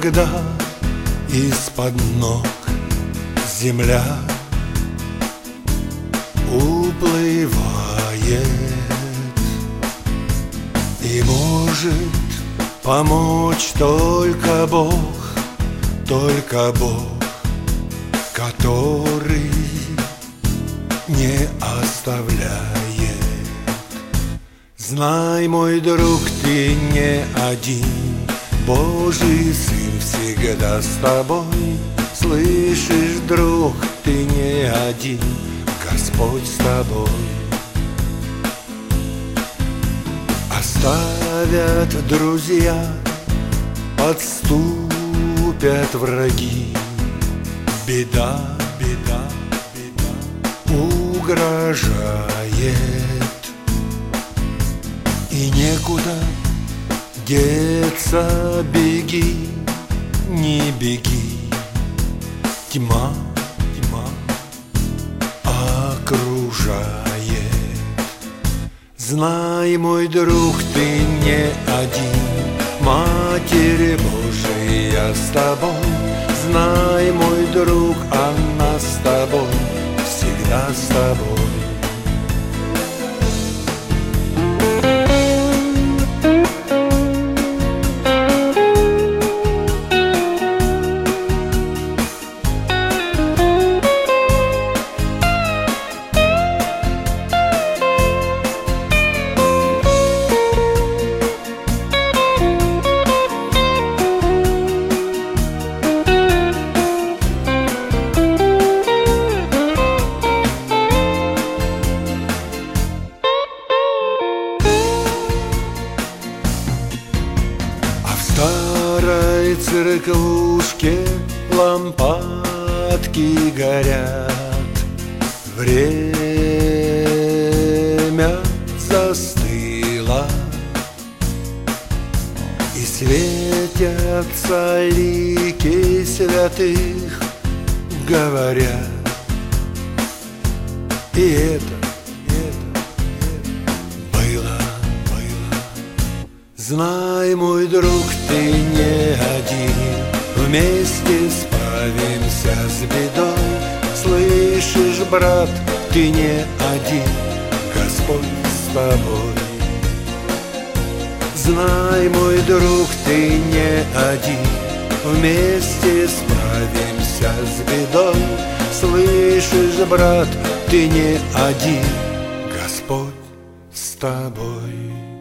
когда из-под ног земля уплывает, и может помочь только Бог, который не оставляет. Знай, мой друг, ты не один, Божий Сын всегда с тобой. Слышишь, друг, ты не один, Господь с тобой. Оставят друзья, отступят враги, беда угрожает, и некуда деться, беги, не беги. Тьма окружает. Знай, мой друг, ты не один, Матерь Божия с тобой. Знай, мой друг, она с тобой, всегда с тобой. В старой церквушке лампадки горят, время застыло, и светятся лики святых, говорят. И это было. Знай, мой друг, ты не один, вместе справимся с бедой. Слышишь, брат, ты не один, Господь с тобой. Знай, мой друг, ты не один, вместе справимся с бедой. Слышишь, брат, ты не один, Господь с тобой.